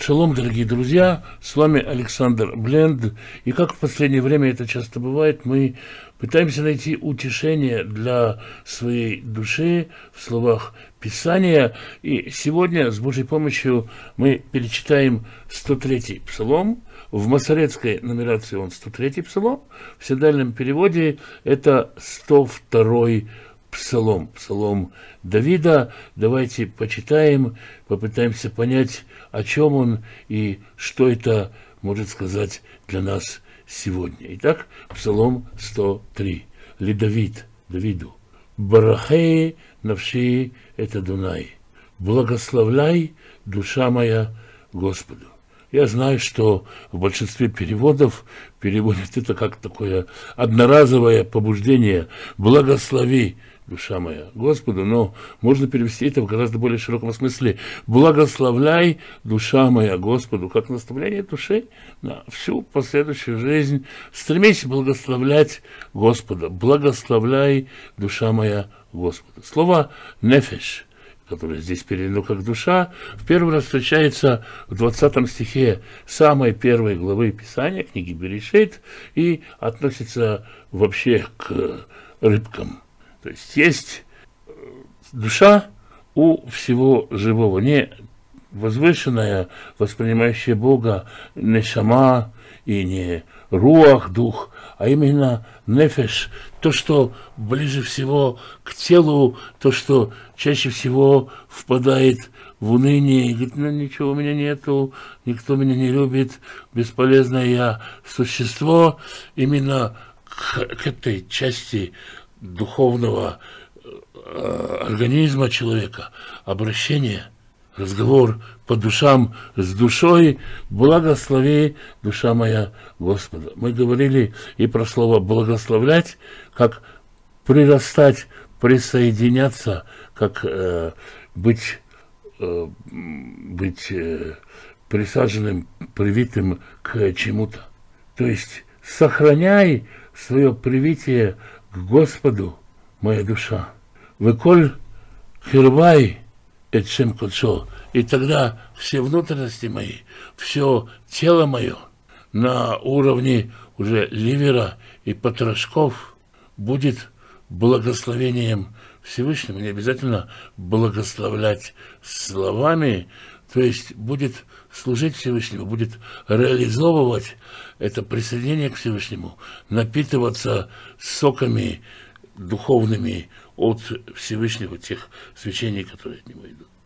Шалом, дорогие друзья, с вами Александр Бленд, и как в последнее время это часто бывает, мы пытаемся найти утешение для своей души в словах Писания, и сегодня с Божьей помощью мы перечитаем 103-й псалом, в масоретской нумерации он 103-й псалом, в синодальном переводе это 102-й псалом, псалом Давида. Давайте почитаем, попытаемся понять, о чем он и что это может сказать для нас сегодня. Итак, псалом 103. Ли Давид, Давиду. Барахей навши это Дунай. Благословляй, душа моя, Господу. Я знаю, что в большинстве переводов переводят это как такое одноразовое побуждение. Благослови, душа моя, Господу, но можно перевести это в гораздо более широком смысле. Благословляй, душа моя, Господу, как наставление души на всю последующую жизнь. Стремись благословлять Господа. Благословляй, душа моя, Господу. Слово «нефеш», которое здесь переведено как «душа», в первый раз встречается в 20 стихе самой первой главы Писания, книги Берешит, и относится вообще к рыбкам. То есть душа у всего живого, не возвышенная, воспринимающая Бога, нешама и не руах, дух, а именно нефеш, то, что ближе всего к телу, то, что чаще всего впадает в уныние и говорит: ну ничего у меня нету, никто меня не любит, бесполезное я существо. Именно к этой части духовного организма человека, обращение, разговор по душам с душой. Благослови, душа моя, Господа. Мы говорили и про слово благословлять, как прирастать, присоединяться, как быть присаженным, привитым к чему-то. То есть сохраняй свое привитие к Господу, моя душа. Выколь хирвай эт-шем кодшо. И тогда все внутренности мои, все тело мое на уровне уже ливера и потрошков будет благословением Всевышнего. Не обязательно благословлять словами, то есть будет служить Всевышнему, будет реализовывать это присоединение к Всевышнему, напитываться соками духовными от Всевышнего, тех свечений, которые от него идут.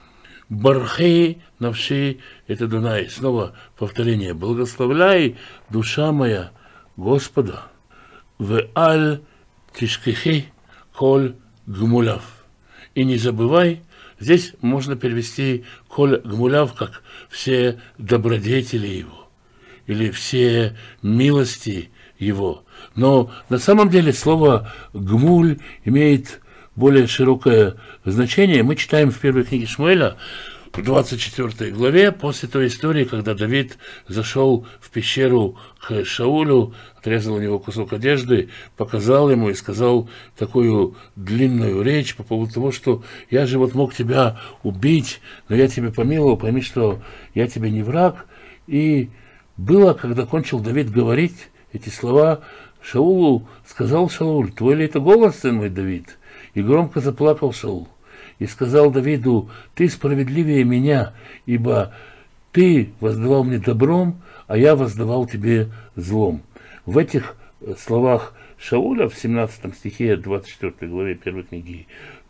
Бархей навши это Дунай. Снова повторение. Благословляй, душа моя, Господа. В аль тишкихи коль гмуляв. И не забывай. Здесь можно перевести коль гмуляв как все добродетели его или все милости его. Но на самом деле слово гмуль имеет более широкое значение. Мы читаем в первой книге Шмуэля, в 24 главе, после той истории, когда Давид зашел в пещеру к Шаулю, отрезал у него кусок одежды, показал ему и сказал такую длинную речь по поводу того, что я же вот мог тебя убить, но я тебя помиловал, пойми, что я тебе не враг. И было, когда кончил Давид говорить эти слова, Шаулу сказал Шауль: твой ли это голос, сын мой Давид? И громко заплакал Шаул. И сказал Давиду: ты справедливее меня, ибо ты воздавал мне добром, а я воздавал тебе злом. В этих словах Шауля в 17 стихе 24 главе первой книги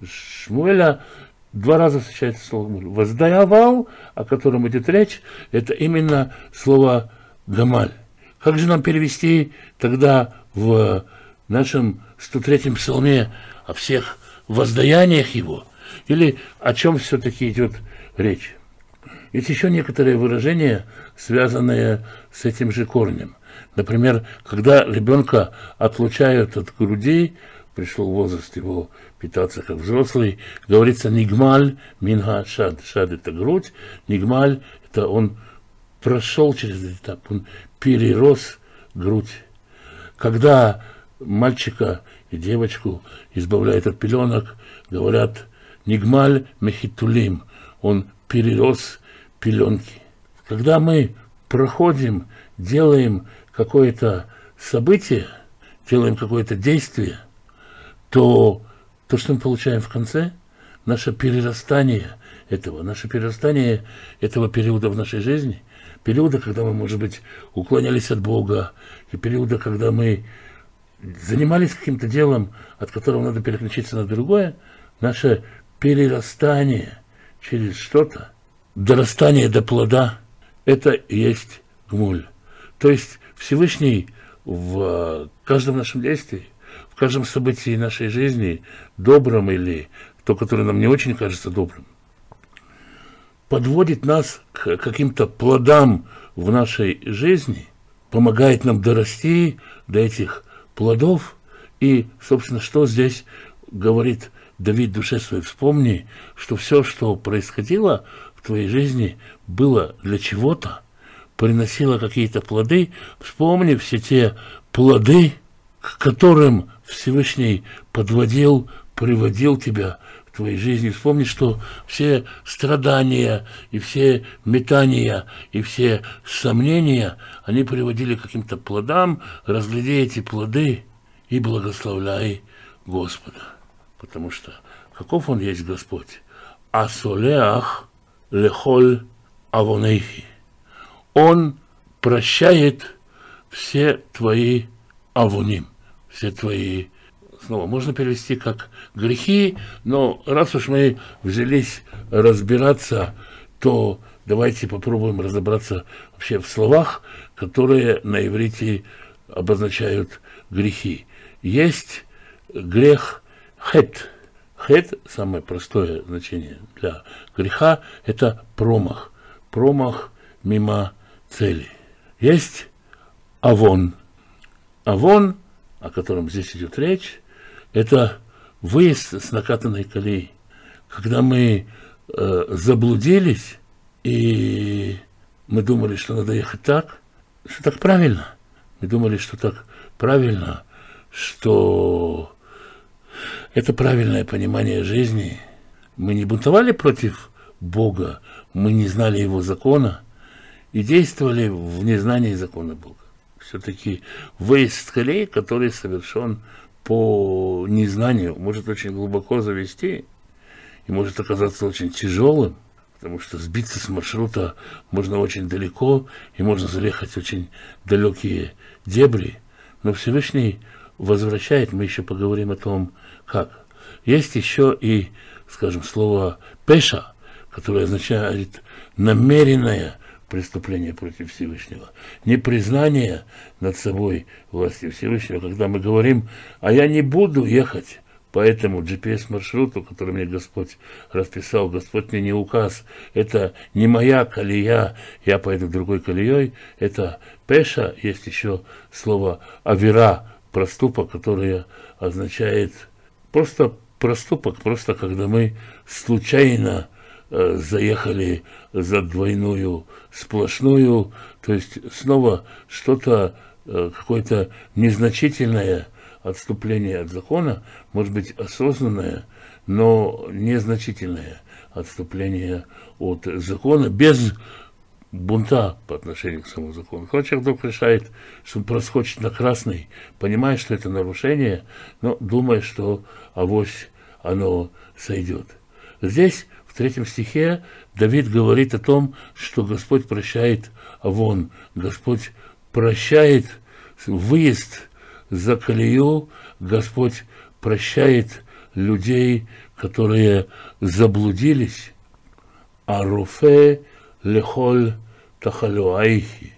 Шмуэля два раза встречается слово «гмуль». Воздавал, о котором идет речь, это именно слово «гамаль». Как же нам перевести тогда в нашем 103-м псалме о всех воздаяниях его? Или о чем все-таки идет речь? Есть еще некоторые выражения, связанные с этим же корнем. Например, когда ребенка отлучают от груди, пришел возраст его питаться как взрослый, говорится «нигмаль минга шад». Шад – это грудь, нигмаль – это он прошел через этот этап, он перерос грудь. Когда мальчика и девочку избавляют от пеленок, говорят «нигмаль мехитулим», он перерос пеленки. Когда мы проходим, делаем какое-то событие, делаем какое-то действие, то что мы получаем в конце, наше перерастание этого периода в нашей жизни, периода, когда мы, может быть, уклонялись от Бога, и периода, когда мы занимались каким-то делом, от которого надо переключиться на другое, наше перерастание через что-то, дорастание до плода, это и есть гмуль. То есть Всевышний в каждом нашем действии, в каждом событии нашей жизни, добром или то, которое нам не очень кажется добрым, подводит нас к каким-то плодам в нашей жизни, помогает нам дорасти до этих плодов. И, собственно, что здесь говорит Давид душе своей: вспомни, что все, что происходило в твоей жизни, было для чего-то, приносило какие-то плоды. Вспомни все те плоды, к которым Всевышний подводил, приводил тебя в твоей жизни. Вспомни, что все страдания и все метания и все сомнения, они приводили к каким-то плодам. Разгляди эти плоды и благословляй Господа. Потому что каков Он есть Господь? Асолеах лехоль авонейхи. Он прощает все твои авоним, все твои, снова можно перевести как грехи, но раз уж мы взялись разбираться, то давайте попробуем разобраться вообще в словах, которые на иврите обозначают грехи. Есть грех хет. Хет, самое простое значение для греха, это промах. Промах мимо цели. Есть авон. Авон, о котором здесь идет речь, это выезд с накатанной колеи. Когда мы заблудились, и мы думали, что надо ехать так, что так правильно. Мы думали, что так правильно, что это правильное понимание жизни. Мы не бунтовали против Бога, мы не знали Его закона и действовали в незнании закона Бога. Все-таки выезд с колеи, который совершен по незнанию, может очень глубоко завести и может оказаться очень тяжелым, потому что сбиться с маршрута можно очень далеко и можно заехать в очень далекие дебри. Но Всевышний возвращает, мы еще поговорим о том, как. Есть еще и, скажем, слово пеша, которое означает намеренное преступление против Всевышнего, непризнание над собой власти Всевышнего, когда мы говорим: а я не буду ехать по этому GPS-маршруту, который мне Господь расписал, Господь мне не указ, это не моя колея, я пойду другой колеей, это пеша. Есть еще слово авира, проступок, которое означает просто проступок, просто когда мы случайно заехали за двойную сплошную, то есть снова что-то, какое-то незначительное отступление от закона, может быть осознанное, но незначительное отступление от закона, без бунта по отношению к самому закону. Когда человек вдруг решает, что он проскочит на красный, понимая, что это нарушение, но думая, что авось оно сойдет. Здесь, в 3 стихе, Давид говорит о том, что Господь прощает авон, Господь прощает выезд за колею, Господь прощает людей, которые заблудились, а руфе лехоль тахалуайхи,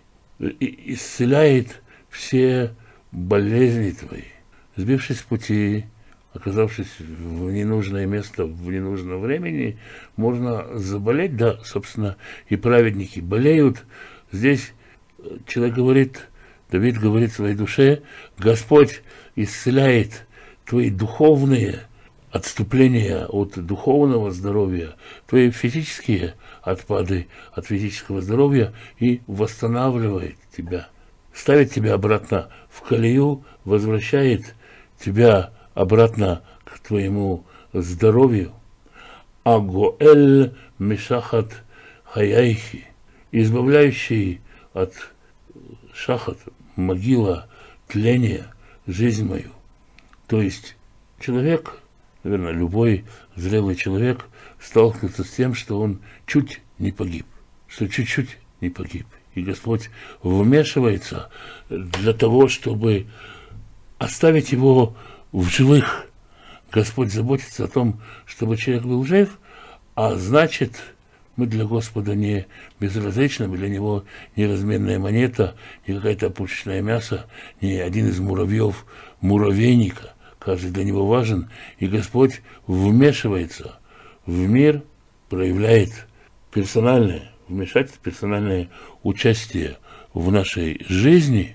исцеляет все болезни твои. Сбившись с пути, оказавшись в ненужное место в ненужном времени, можно заболеть, да, собственно, и праведники болеют. Здесь человек говорит, Давид говорит своей душе: Господь исцеляет твои духовные отступления от духовного здоровья, твои физические отпады от физического здоровья и восстанавливает тебя, ставит тебя обратно в колею, возвращает тебя обратно к твоему здоровью. Агоэль мишахат хаяйхи. избавляющий от шахат, могила, тления, жизнь мою. То есть человек, наверное, любой зрелый человек сталкивается с тем, что он чуть не погиб, что чуть-чуть не погиб. И Господь вмешивается для того, чтобы оставить его в живых. Господь заботится о том, чтобы человек был жив, а значит, мы для Господа не безразличны, мы для Него не разменная монета, не какая-то пушечное мясо, не один из муравьев муравейника. Каждый для Него важен, и Господь вмешивается в мир, проявляет персональное вмешательство, персональное участие в нашей жизни,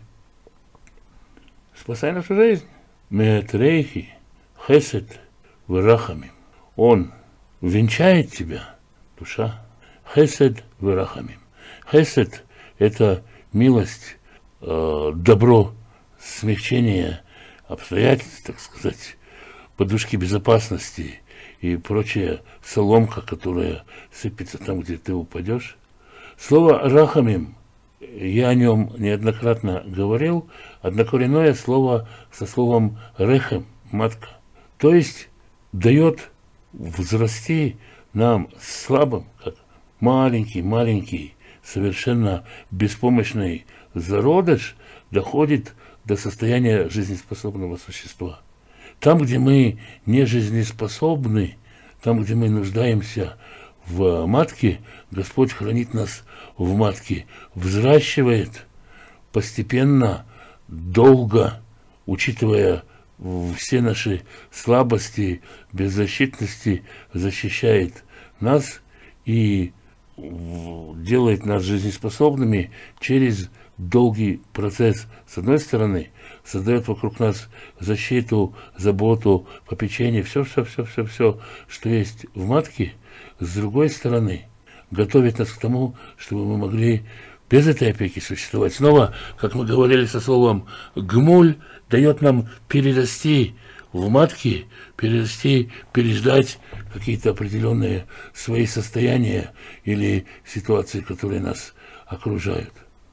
спасая нашу жизнь. Меатрейхи, хесед, вырахами. Он венчает тебя, душа. Хесед, вырахами. Хесед – это милость, добро, смягчение обстоятельств, так сказать, подушки безопасности и прочая соломка, которая сыпется там, где ты упадешь. Слово «рахамим», я о нем неоднократно говорил, однокоренное слово со словом «рехем», матка. То есть дает взрасти нам слабым, как маленький, совершенно беспомощный зародыш, доходит до состояния жизнеспособного существа. Там, где мы не жизнеспособны, там, где мы нуждаемся в матке, Господь хранит нас в матке, взращивает постепенно, долго, учитывая все наши слабости, беззащитности, защищает нас и делает нас жизнеспособными через долгий процесс. С одной стороны, создает вокруг нас защиту, заботу, попечение, все, что есть в матке. С другой стороны, готовит нас к тому, чтобы мы могли без этой опеки существовать. Снова, как мы говорили со словом «гмуль», дает нам перерасти в матке, переждать какие-то определенные свои состояния или ситуации, которые нас окружают.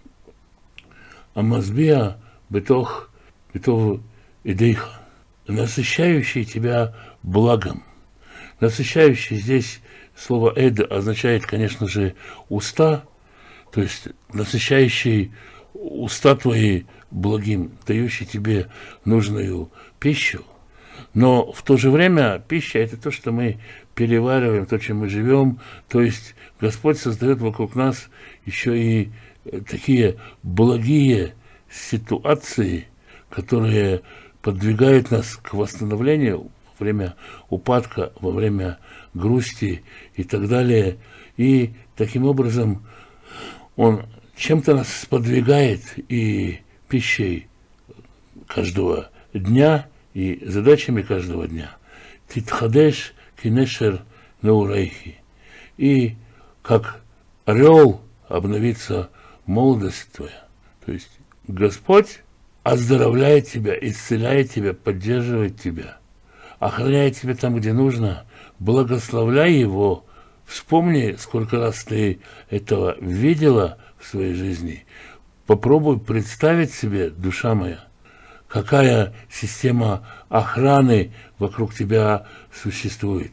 Амазбия бетох идейха, насыщающий тебя благом. Насыщающий здесь слово «эд» означает, конечно же, уста, то есть насыщающий уста твои благим, дающий тебе нужную пищу. Но в то же время пища – это то, что мы перевариваем, то, чем мы живем. То есть Господь создает вокруг нас еще и такие благие ситуации, которые подвигают нас к восстановлению во время упадка, во время грусти и так далее. И таким образом Он чем-то нас сподвигает и пищей каждого дня, и задачами каждого дня. Титхадеш кинешер неурейхи. И как орел обновится молодость твоя. То есть Господь оздоровляет тебя, исцеляет тебя, поддерживает тебя, охраняет тебя там, где нужно. Благословляй Его. Вспомни, сколько раз ты этого видела в своей жизни. Попробуй представить себе, душа моя, какая система охраны вокруг тебя существует.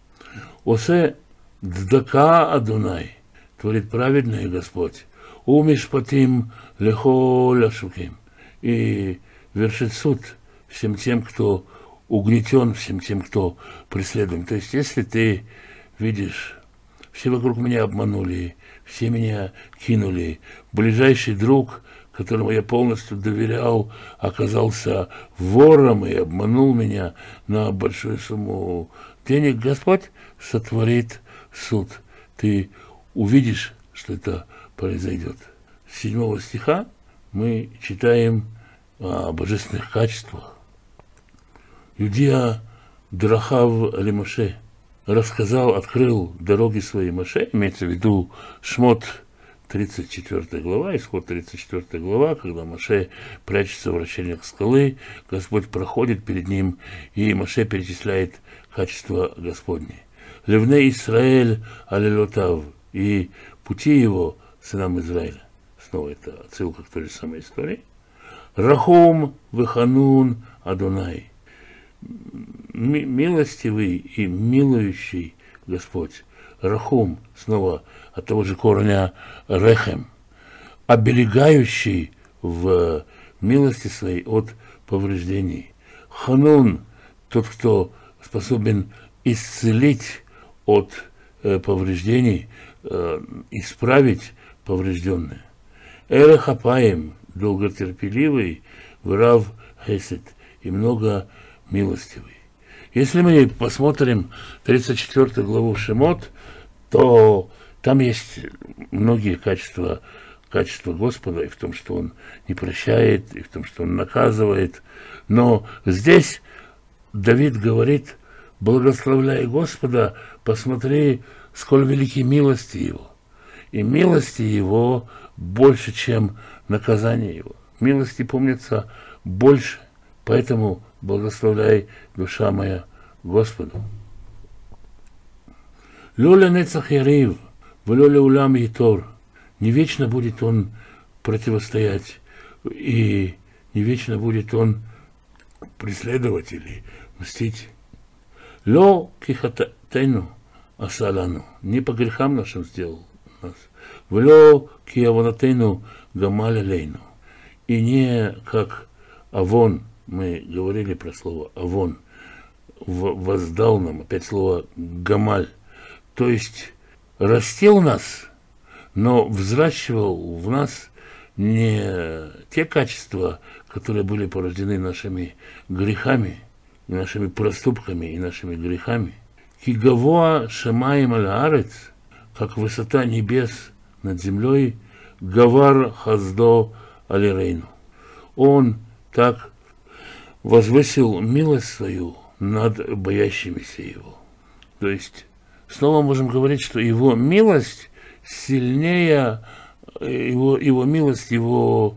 Осе ддака Адунай, творит праведный Господь, умишпатим лехоль ашуким, и вершит суд всем тем, кто угнетен, всем тем, кто преследуем. То есть, если ты видишь, все вокруг меня обманули, все меня кинули, ближайший друг, которому я полностью доверял, оказался вором и обманул меня на большую сумму денег, Господь сотворит суд. Ты увидишь, что это произойдет. С 7 стиха мы читаем о божественных качествах. Юдия Драхав Лимоше рассказал, открыл дороги свои Моше, имеется в виду Шмот 34 глава, Исход 34 глава, когда Моше прячется в вращениях скалы, Господь проходит перед ним, и Моше перечисляет качества Господни. Левне Исраэль алелотав, и пути его сынам Израиля. Снова это отсылка к той же самой истории. Рахум веханун Адонай. Милостивый и милующий Господь. Рахум, снова от того же корня рехем, оберегающий в милости своей от повреждений. Ханун, тот, кто способен исцелить от повреждений, исправить поврежденное. Эрехапаем, долготерпеливый, врав хесед, и много милостивый. Если мы посмотрим 34 главу Шемот, то там есть многие качества Господа, и в том, что Он не прощает, и в том, что Он наказывает. Но здесь Давид говорит: благословляй Господа, посмотри, сколь велики милости Его. И милости Его больше, чем наказание Его. Милости помнятся больше, поэтому благословляй, душа моя, Господу. Лёля нецах ярив, влёля улам итор. Не вечно будет он противостоять, и не вечно будет он преследовать или мстить. Ло кихатайну асалану. Не по грехам нашим сделал нас. Влё киаванатайну гамаля лейну. И не как авон, мы говорили про слово авон, воздал нам, опять слово гамаль, то есть растил нас, но взращивал в нас не те качества, которые были порождены нашими грехами, нашими проступками и нашими грехами. Кигавоа шамаим аль-арец, как высота небес над землей, гавар хаздо алирейну. Он так возвысил милость свою над боящимися его. То есть снова можем говорить, что его милость сильнее, его милость, его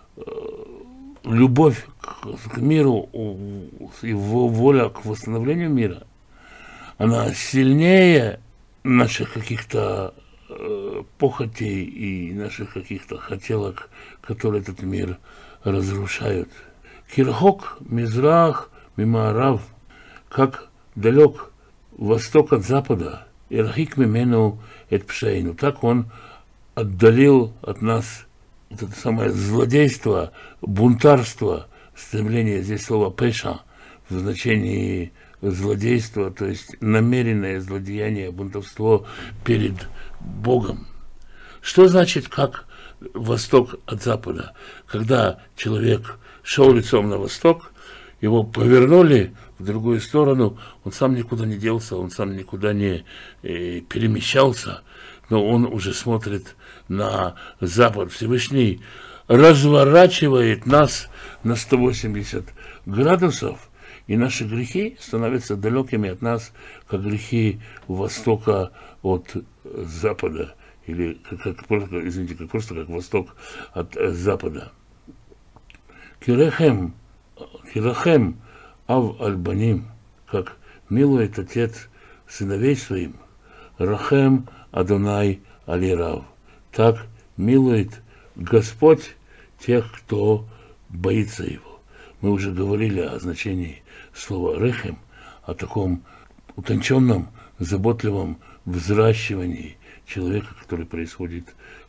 любовь к миру, его воля к восстановлению мира, она сильнее наших каких-то похотей и наших каких-то хотелок, которые этот мир разрушают. Кирхок, Мизрах, Мимаарав, как далек восток от запада, Ирхик мимену эт пшейну, так он отдалил от нас это самое злодейство, бунтарство, стремление, здесь слово пеша, в значении злодейства, то есть намеренное злодеяние, бунтовство перед Богом. Что значит, как восток от запада? Когда человек шел лицом на восток, его повернули в другую сторону, он сам никуда не делся, он сам никуда не перемещался, но он уже смотрит на запад. Всевышний разворачивает нас на 180 градусов, и наши грехи становятся далекими от нас, как грехи востока от запада, или как просто как восток от запада. Кирахем ав альбаним, как милует отец сыновей своим, рахем Адонай алирав, так милует Господь тех, кто боится его. Мы уже говорили о значении слова рехем, о таком утонченном, заботливом взращивании человека, который производит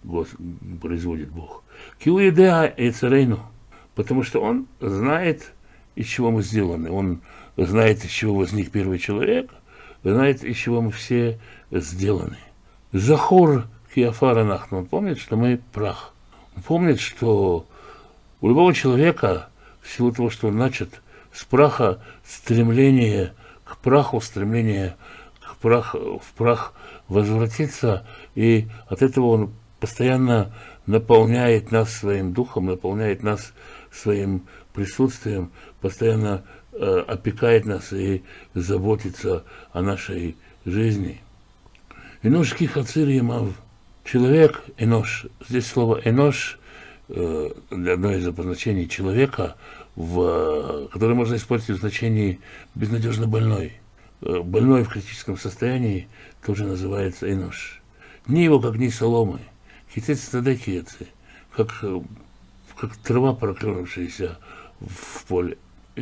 Бог. Киуидеа и царейну, потому что он знает, из чего мы сделаны. Он знает, из чего возник первый человек, знает, из чего мы все сделаны. Захор киафара нахну, он помнит, что мы прах. Он помнит, что у любого человека, в силу того, что он начат с праха, стремление к праху, стремление в прах возвратиться, и от этого он постоянно наполняет нас своим духом, наполняет нас своим присутствием, постоянно опекает нас и заботится о нашей жизни. Энош кихацир ямав. Человек, энош. Здесь слово энош, одно из обозначений человека, которое можно использовать в значении безнадежно больной. Больной в критическом состоянии тоже называется энош. Ни его, как ни соломы, Китец тадекицы, как трава, проклюнувшаяся в поле.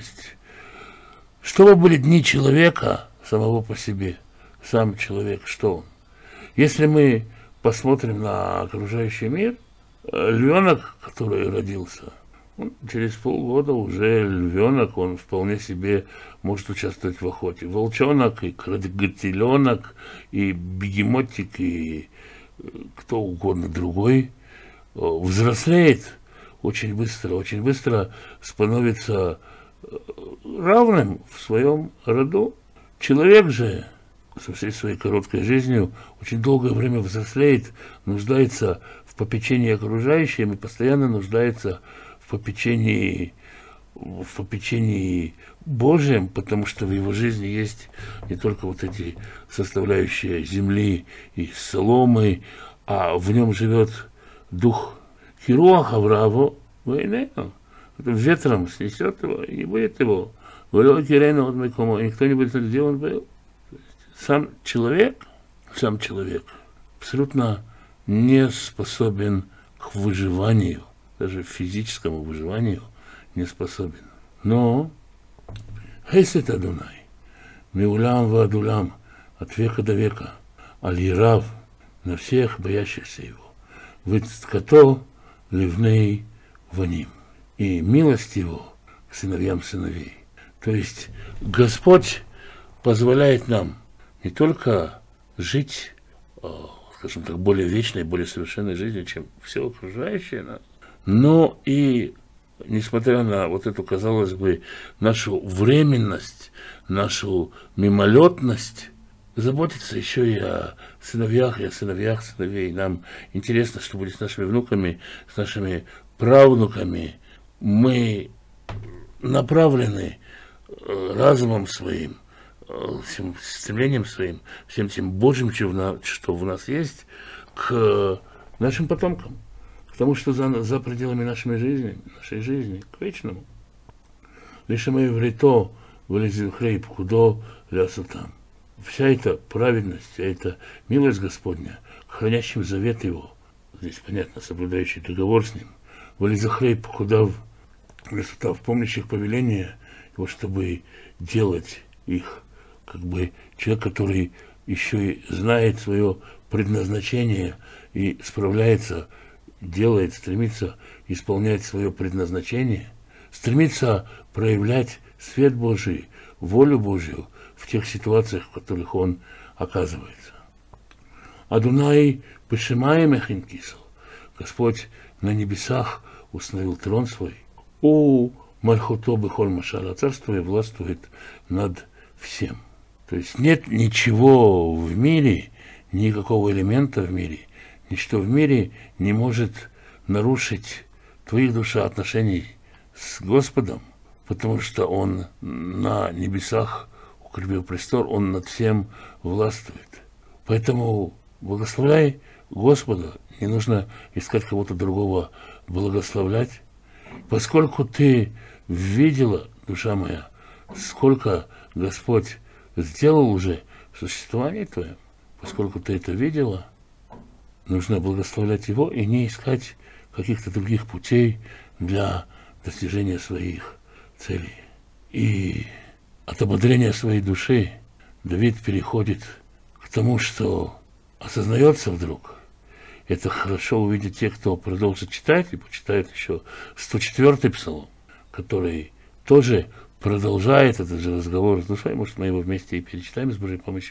Что были дни человека самого по себе? Сам человек, что он? Если мы посмотрим на окружающий мир, львенок, который родился, через полгода уже львенок, он вполне себе может участвовать в охоте. Волчонок, и крокодиленок, и бегемотик, и кто угодно другой взрослеет очень быстро становится равным в своем роду. Человек же со всей своей короткой жизнью очень долгое время взрослеет, нуждается в попечении окружающим и постоянно нуждается в попечении Божьем, потому что в его жизни есть не только вот эти составляющие земли и соломы, а в нем живет дух Хируах Аврааву, ветром снесет его, и не будет его. И никто не будет знать, где он был. Сам человек абсолютно не способен к выживанию, даже физическому выживанию не способен. Но Хесед Адунай, Миулам Вадулам, от века до века, Аль-Ярав, на всех боящихся его, Вицкато Ливней Ваним, и милость его к сыновьям сыновей. То есть Господь позволяет нам не только жить, скажем так, более вечной, более совершенной жизнью, чем все окружающее нас, но и, несмотря на вот эту, казалось бы, нашу временность, нашу мимолетность, заботиться еще и о сыновьях, и о сыновьях сыновей. Нам интересно, что будет с нашими внуками, с нашими правнуками. Мы направлены разумом своим, всем стремлением своим, всем тем Божьим, что в нас есть, к нашим потомкам, к тому, что за пределами нашей жизни, к вечному. Лишь мы еврито вылезем хлеб худо лясутам. Вся эта праведность, вся эта милость Господня, хранящим завет Его, здесь понятно, соблюдающий договор с Ним, вылезем хлеб худав лясутав, помнящих повеления Его, чтобы делать их, как бы человек, который еще и знает свое предназначение и справляется, делает, стремится исполнять свое предназначение, стремится проявлять свет Божий, волю Божью в тех ситуациях, в которых он оказывается. Адунай Пешимаем Эхинкисл, Господь на небесах установил трон свой, у Мальхото Бехоль Машала, царствует, властвует над всем. То есть нет ничего в мире, никакого элемента в мире, ничто в мире не может нарушить твоих душеотношений с Господом, потому что Он на небесах укрепил престол, Он над всем властвует. Поэтому благословляй Господа, не нужно искать кого-то другого благословлять, поскольку ты видела, душа моя, сколько Господь сделал уже в существовании твоем, поскольку ты это видела, нужно благословлять Его и не искать каких-то других путей для достижения своих целей. И от ободрения своей души Давид переходит к тому, что осознается вдруг. Это хорошо увидят те, кто продолжит читать и почитает еще 104-й псалом, который тоже продолжает этот же разговор с душой. Может, мы его вместе и перечитаем с Божьей помощью.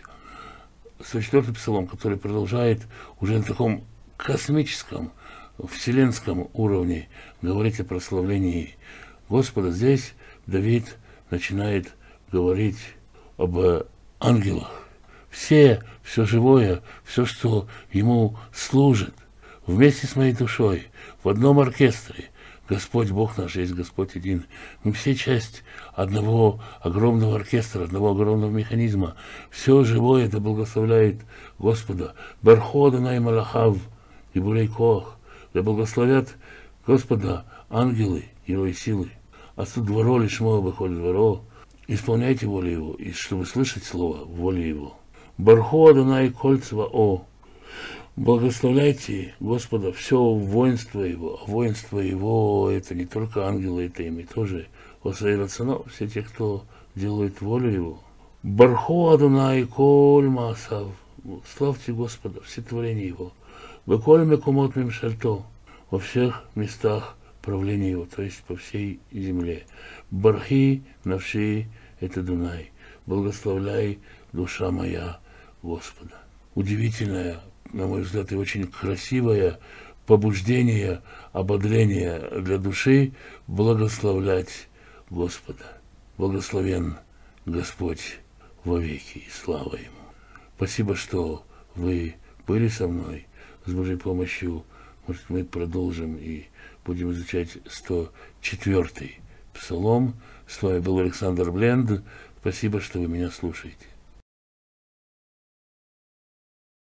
104-й псалом, который продолжает уже на таком космическом, вселенском уровне говорить о прославлении Господа. Здесь Давид начинает говорить об ангелах. Все живое, все, что ему служит, вместе с моей душой, в одном оркестре. Господь Бог наш есть Господь един. Мы все часть одного огромного оркестра, одного огромного механизма. Все живое да благословляет Господа. Бархода на Малахав и Бурей Коах. Да благословят Господа ангелы Его и силы. А тут дворо лишь мое выходит дворо. Исполняйте волю Его, и чтобы слышать слово воли Его. Бархода на и кольцева о. Благословляйте Господа все воинство Его. А воинство Его — это не только ангелы, это ими тоже. Освящено все те, кто делает волю Его. Барху Адонай коль маасав. Славьте Господа, все творения Его. Беколь мекумот мимшальто. Во всех местах правления Его, то есть по всей земле. Бархи навши — это Дунай. Благословляй, душа моя, Господа. Удивительное, на мой взгляд, и очень красивое побуждение, ободрение для души благословлять Господа. Благословен Господь вовеки, и слава Ему. Спасибо, что вы были со мной. С Божьей помощью, может, мы продолжим и будем изучать 104-й Псалом. С вами был Александр Бленд. Спасибо, что вы меня слушаете.